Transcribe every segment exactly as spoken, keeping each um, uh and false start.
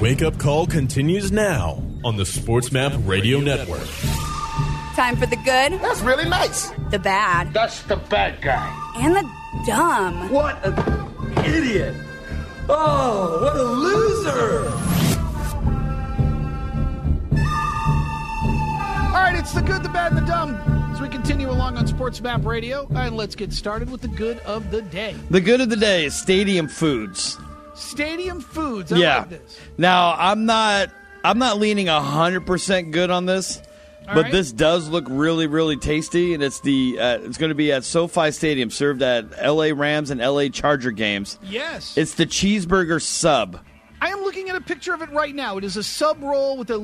Wake Up Call continues now on the SportsMap Radio Network. Time for the good. That's really nice. The bad. That's the bad guy. And the dumb. What an idiot. Oh, what a loser. All right, it's the good, the bad, and the dumb as we continue along on SportsMap Radio. And let's get started with the good of the day. The good of the day is Stadium Foods. Stadium Foods. I yeah. like this. Now, I'm not I'm not leaning one hundred percent good on this, All but right. this does look really, really tasty, and it's the uh, it's going to be at SoFi Stadium, served at L A Rams and L A Charger games. Yes. It's the cheeseburger sub. I am looking at a picture of it right now. It is a sub roll with a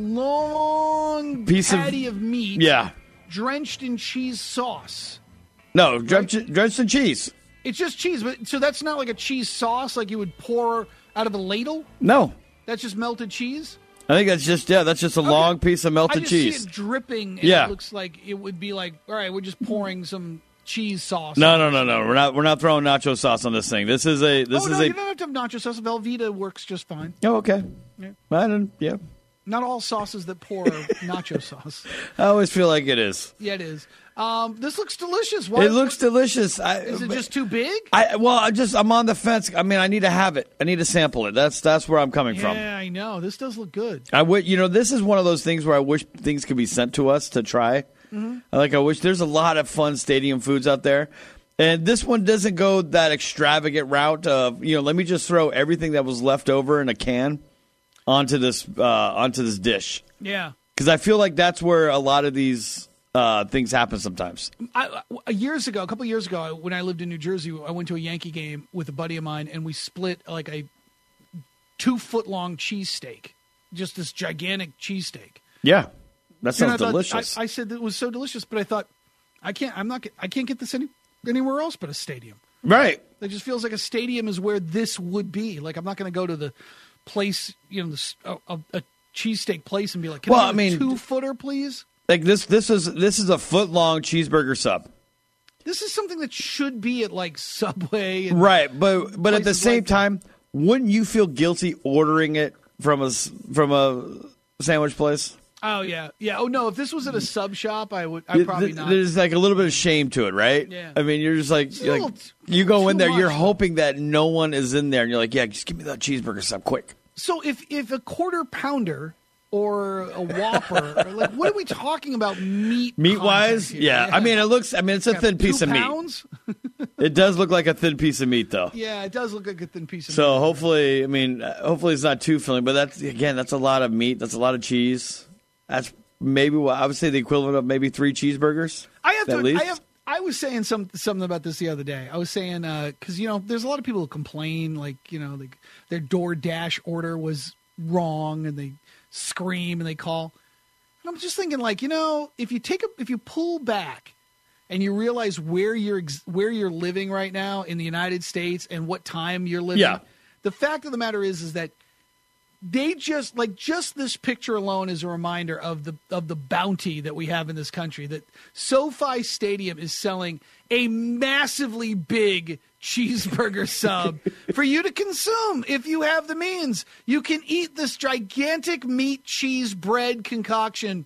long Piece of- patty of, meat Yeah. drenched in cheese sauce. No, drenched, drenched in cheese. It's just cheese, but so that's not like a cheese sauce like you would pour out of a ladle? No. That's just melted cheese? I think that's just, yeah, that's just a Okay. long piece of I melted just cheese. see it dripping, and Yeah. it looks like it would be like, all right, we're just pouring some cheese sauce. No, on no, this. no, no. We're not we're not throwing nacho sauce on this thing. This is a this oh, is no, a you don't have to have nacho sauce. Velveeta works just fine. Oh, okay. Yeah. I don't, yeah. Not all sauces that pour are nacho sauce. I always feel like it is. Yeah, it is. Um, this looks delicious. Why, It looks delicious. I, Is it just too big? I well, I just I'm on the fence. I mean, I need to have it. I need to sample it. That's that's where I'm coming Yeah, from. I know. This does look good. I would, you know, this is one of those things where I wish things could be sent to us to try. Mm-hmm. I like I wish there's a lot of fun stadium foods out there. And this one doesn't go that extravagant route of, you know, let me just throw everything that was left over in a can onto this uh, onto this dish. Yeah. Because I feel like that's where a lot of these uh, things happen sometimes. I, I, years ago, a couple of years ago, I- when I lived in New Jersey, I went to a Yankee game with a buddy of mine, and we split like a two-foot-long cheesesteak, just this gigantic cheesesteak. Yeah, that And I sounds thought- delicious. I, I said that it was so delicious, but I thought, I can't. I'm not. I can't get this any, anywhere else but a stadium. right. It just feels like a stadium is where this would be. Like I'm not going to go to the place, you know, the, a, a, a cheesesteak place and be like, "Can Well, I, have I mean- a two-footer, please?" Like this, this is this is a foot long cheeseburger sub. This is something that should be at like Subway, and Right, but but at the places same like that. time, wouldn't you feel guilty ordering it from a s- from a sandwich place? Oh yeah, yeah. Oh no, if this was at a sub shop, I would. I probably Th- not. There's like a little bit of shame to it, right? Yeah. I mean, you're just like, a you're like- little t- you go in too there, you're much. hoping that no one is in there, and you're like, yeah, just give me that cheeseburger sub quick. So if if a quarter pounder or a Whopper, or like, what are we talking about? Meat, Meat wise, content here? yeah. I mean, it looks. I mean, it's a Yeah, thin piece two of meat. pounds? It does look like a thin piece of meat, though. Yeah, it does look like a thin piece of So meat. hopefully, I mean, uh, hopefully it's not too filling. But that's again, that's a lot of meat. That's a lot of cheese. That's maybe what I would say the equivalent of maybe three cheeseburgers. I have at to. least. I have. I was saying some something about this the other day. I was saying because you know there's a lot of people who complain like you know like their DoorDash order was wrong and they scream and they call. And I'm just thinking like you know if you take a if you pull back and you realize where you're ex- where you're living right now in the United States and what time you're living. Yeah. The fact of the matter is is that they just like just this picture alone is a reminder of the of the bounty that we have in this country. That SoFi Stadium is selling a massively big cheeseburger sub for you to consume if you have the means. You can eat this gigantic meat cheese bread concoction,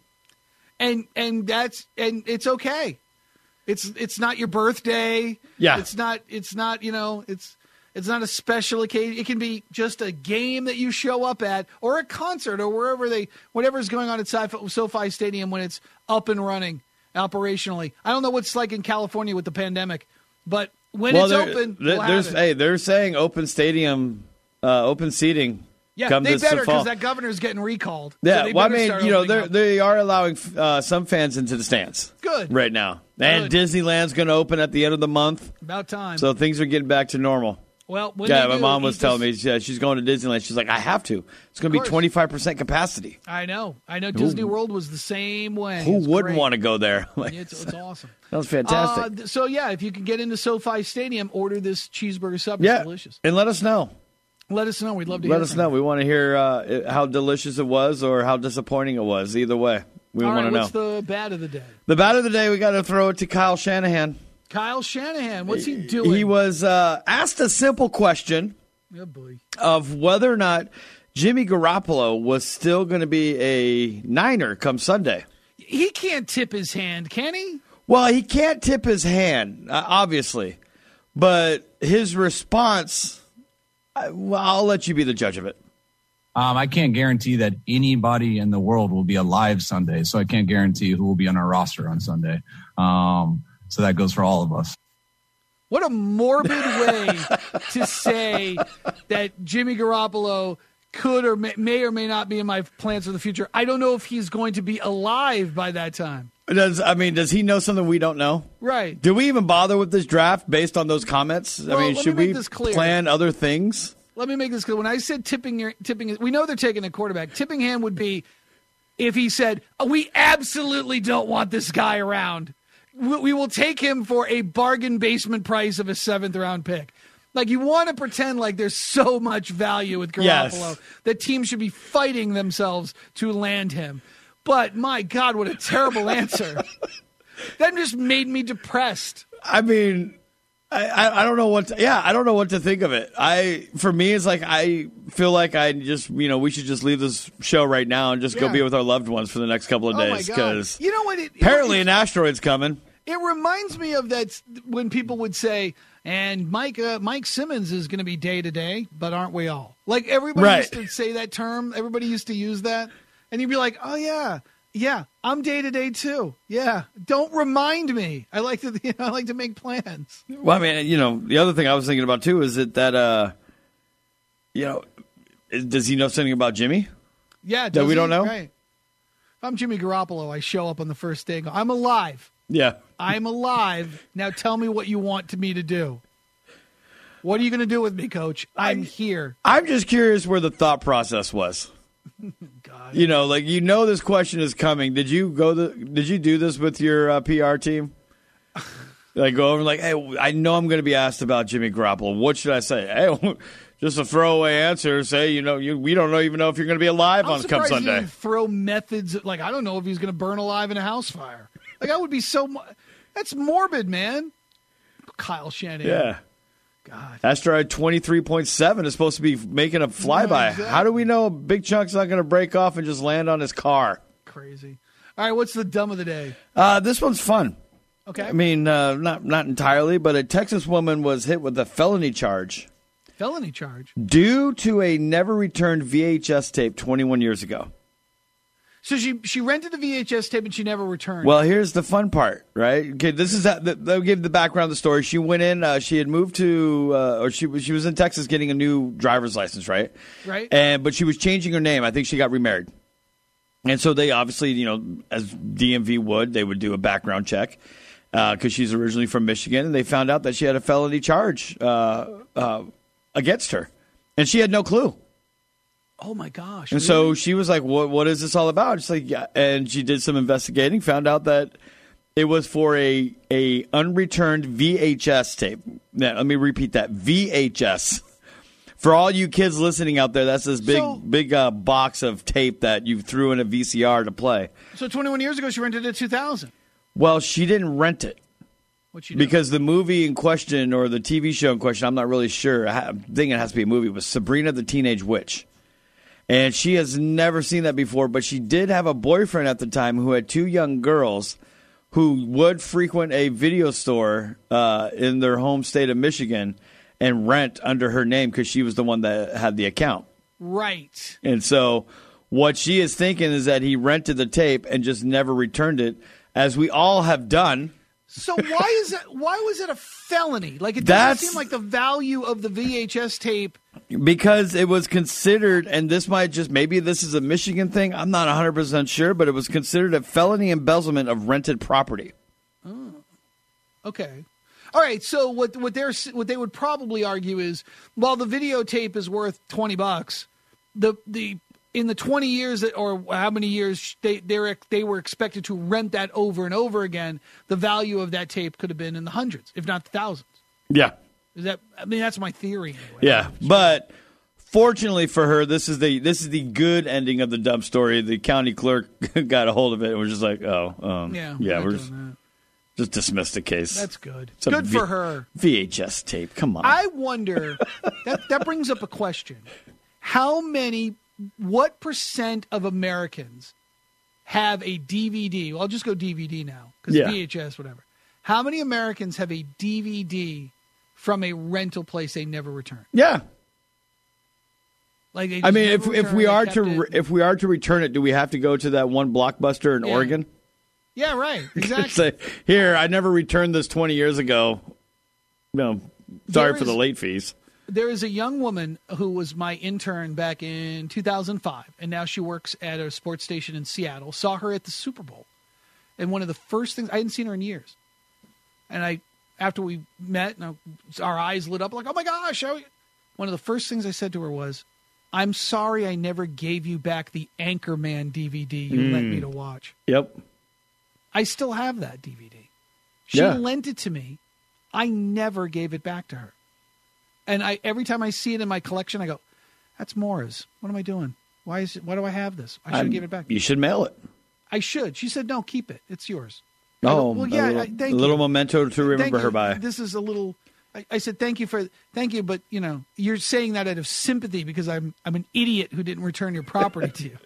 and and that's and it's okay. It's it's not your birthday. Yeah. It's not it's not you know it's. It's not a special occasion. It can be just a game that you show up at or a concert or wherever they, whatever's going on at SoFi SoFi Stadium when it's up and running operationally. I don't know what it's like in California with the pandemic, but when well, it's there- open, there- we'll have there's it. hey, they're saying open stadium, uh, open seating. Yeah, come they this better fall. because that governor's getting recalled. So Yeah, they well, I better mean, start you know, opening they up. they are allowing uh, some fans into the stands. Good. Right now, and Good. Disneyland's going to open at the end of the month, About time. so things are getting back to normal. well, when Yeah, they my do, mom was eat telling this- me yeah, she's going to Disneyland. She's like, I have to. It's going to be course. twenty-five percent capacity. I know. I know. Disney World was the same way. Who It's wouldn't great. want to go there? Like, It's, it's awesome. that was fantastic. Uh, th- so yeah, if you can get into SoFi Stadium, order this cheeseburger sub. It's yeah, delicious. and let us know. Let us know. We'd love to Let hear us from know. you. We want to hear uh, how delicious it was or how disappointing it was. Either way, we All want right, to know. what's the bad of the day? The bat of the day, we got to throw it to Kyle Shanahan. Kyle Shanahan, what's he doing? He was uh, asked a simple question Oh, boy. of whether or not Jimmy Garoppolo was still going to be a Niner come Sunday. He can't tip his hand, can he? Well, he can't tip his hand, uh, obviously. But his response, I, well, I'll let you be the judge of it. Um, I can't guarantee that anybody in the world will be alive Sunday, so I can't guarantee who will be on our roster on Sunday. Um, so that goes for all of us. What a morbid way to say that Jimmy Garoppolo could or may, may or may not be in my plans for the future. I don't know if he's going to be alive by that time. Does I mean, does he know something we don't know? Right. Do we even bother with this draft based on those comments? Well, I mean, let should me we make this clear. plan other things? Let me make this clear. When I said tipping, your, tipping, we know they're taking a quarterback. Tipping hand would be if he said, oh, we absolutely don't want this guy around. We, we will take him for a bargain basement price of a seventh round pick. Like, you want to pretend like there's so much value with Garoppolo Yes. that teams should be fighting themselves to land him. But, my God, what a terrible answer. That just made me depressed. I mean, I, I, I don't know what to, yeah, I don't know what to think of it. I For me, it's like I feel like I just, you know, we should just leave this show right now and just go Yeah. be with our loved ones for the next couple of Oh, my days. God. Because You know what? It, apparently it, an asteroid's coming. It reminds me of that when people would say, and Mike uh, Mike Simmons is going to be day-to-day, but aren't we all? Like, everybody Right. used to say that term. Everybody used to use that. And you'd be like, oh, yeah, yeah, I'm day-to-day too. Yeah, don't remind me. I like to you know, I like to make plans. Well, I mean, you know, the other thing I was thinking about, too, is that, that uh, you know, is, does he know something about Jimmy? Yeah, That does we he? don't know? Right. If I'm Jimmy Garoppolo, I show up on the first day and go, I'm alive. Yeah. I'm alive. Now tell me what you want to me to do. What are you going to do with me, Coach? I'm I- here. I'm just curious where the thought process was. God. You know, like, you know this question is coming. Did you go the? Did you do this with your uh, P R team? Like, go over and like, hey, I know I'm going to be asked about Jimmy Garoppolo. What should I say? Hey, just a throwaway answer. Say, you know, you, we don't know, even know if you're going to be alive I'm on come surprised he Sunday. didn't throw methods. Like, I don't know if he's going to burn alive in a house fire. Like, I would be so. Mo- That's morbid, man. Kyle Shanahan. Yeah. God. Asteroid twenty-three point seven is supposed to be making a flyby. Yeah, exactly. How do we know a big chunk's not going to break off and just land on his car? Crazy. All right, what's the dumb of the day? Uh, this one's fun. Okay. I mean, uh, not not entirely, but a Texas woman was hit with a felony charge Felony charge. due to a never returned V H S tape twenty-one years ago. So she she rented a V H S tape and she never returned. Well, here's the fun part, right? Okay, this is that. They'll give the background of the story. She went in. Uh, she had moved to, uh, or she was she was in Texas getting a new driver's license, right? Right. And but she was changing her name. I think she got remarried, and so they obviously, you know, as D M V would, they would do a background check because uh, she's originally from Michigan, and they found out that she had a felony charge uh, uh, against her, and she had no clue. Oh my gosh. And really? so she was like, "What? What is this all about?" She's like, "Yeah." And she did some investigating, found out that it was for a a unreturned V H S tape. Now, let me repeat that: V H S. For all you kids listening out there, that's this big So- big uh, box of tape that you threw in a V C R to play. So twenty-one years ago, she rented it two thousand. Well, she didn't rent it. What she do? Because the movie in question, or the T V show in question, I'm not really sure. I'm thinking it has to be a movie, was Sabrina the Teenage Witch. And she has never seen that before, but she did have a boyfriend at the time who had two young girls who would frequent a video store uh, in their home state of Michigan and rent under her name because she was the one that had the account. Right. And so what she is thinking is that he rented the tape and just never returned it, as we all have done. So why is that? Why was it a felony? Like, it doesn't That's- seem like the value of the V H S tape. Because it was considered, and this might just, maybe this is a Michigan thing, I'm not one hundred percent sure, but it was considered a felony embezzlement of rented property. Okay. All right. So what what they're what they would probably argue is, while the videotape is worth twenty bucks, the the in the twenty years that, or how many years they they they were expected to rent that over and over again, the value of that tape could have been in the hundreds, if not the thousands. Yeah. Is that? I mean, that's my theory. Anyway. Yeah. But fortunately for her, this is the this is the good ending of the dumb story. The county clerk got a hold of it and was just like, oh, um, Yeah. yeah, not we're doing just, that. just dismissed the case. That's good. It's a Good V- for her. V H S tape. Come on. I wonder, that, that brings up a question. How many what percent of Americans have a D V D? Well, I'll just go D V D now because Yeah. V H S, whatever. How many Americans have a D V D from a rental place they never return? Yeah. Like, they I just mean, if never if return, we they are kept to it. re- if we are to return it, do we have to go to that one Blockbuster in Yeah. Oregon? Yeah, right. Exactly. Say, here, I never returned this twenty years ago. No, sorry There for the is- late fees. There is a young woman who was my intern back in two thousand five, and now she works at a sports station in Seattle. Saw her at the Super Bowl. And one of the first things, I hadn't seen her in years. And I, after we met, and I, our eyes lit up like, oh my gosh. How one of the first things I said to her was, I'm sorry I never gave you back the Anchorman D V D you lent me to watch. Yep. I still have that D V D. She Yeah. lent it to me. I never gave it back to her. And I every time I see it in my collection, I go, that's Mora's. What am I doing? Why is it, why do I have this? I should I'm- have given it back. You should mail it. I should. She said, no, keep it. It's yours. I go, Oh, well, yeah, a little, I, thank a little you. memento to Thank remember you. her by. This is a little. I, I said thank you for thank you, but you know you're saying that out of sympathy because I'm I'm an idiot who didn't return your property to you.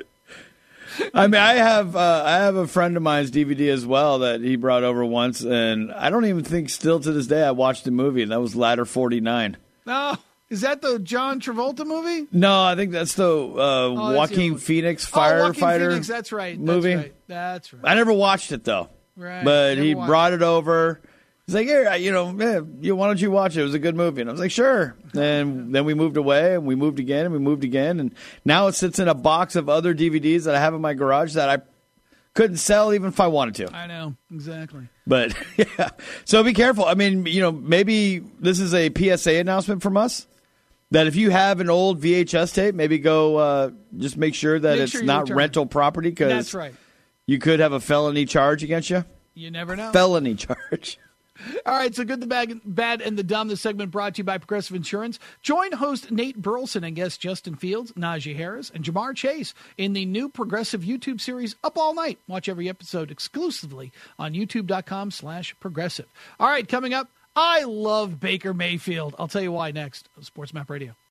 I mean, I have uh, I have a friend of mine's D V D as well that he brought over once, and I don't even think still to this day I watched the movie, and that was Ladder forty-nine. No, is that the John Travolta movie? No, I think that's the uh, that's the Joaquin other- Phoenix Oh, Joaquin firefighter Phoenix, that's right. That's movie. right. That's right. I never watched it though, Right, but never he watched brought it over. He's like, "Here, you know, yeah, you, why don't you watch it? It was a good movie." And I was like, "Sure." And then we moved away, and we moved again, and we moved again, and now it sits in a box of other D V Ds that I have in my garage that I couldn't sell even if I wanted to. I know exactly. But yeah, so be careful. I mean, you know, maybe this is a P S A announcement from us that if you have an old V H S tape, maybe go uh, just make sure that Make it's sure you not return. rental property because That's right. you could have a felony charge against you. You never know. Felony charge. All right, so good, the bad, bad, and the dumb. This segment brought to you by Progressive Insurance. Join host Nate Burleson and guest Justin Fields, Najee Harris, and Jamar Chase in the new Progressive YouTube series Up All Night. Watch every episode exclusively on youtube.com slash progressive. All right, coming up, I love Baker Mayfield. I'll tell you why next on Sports Map Radio.